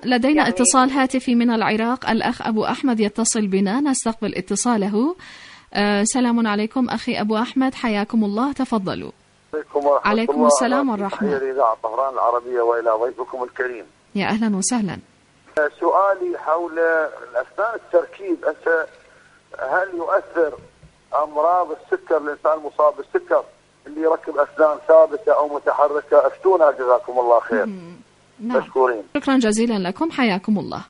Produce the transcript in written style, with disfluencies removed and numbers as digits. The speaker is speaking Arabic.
لدينا يعني اتصال هاتفي من العراق، الأخ أبو أحمد يتصل بنا، نستقبل اتصاله. سلام عليكم أخي أبو أحمد، حياكم الله، تفضلوا. عليكم السلام والرحمة. تحية لإذاعة طهران العربية وإلى ضيفكم الكريم. يا أهلا وسهلا. سؤالي حول أثناء التركيب، هل يؤثر أمراض السكر الإنسان المصاب بالسكر اللي يركب أسنان ثابتة أو متحركة؟ أفتونا جزاكم الله خير. نعم. مشكورين. شكرا جزيلا لكم، حياكم الله.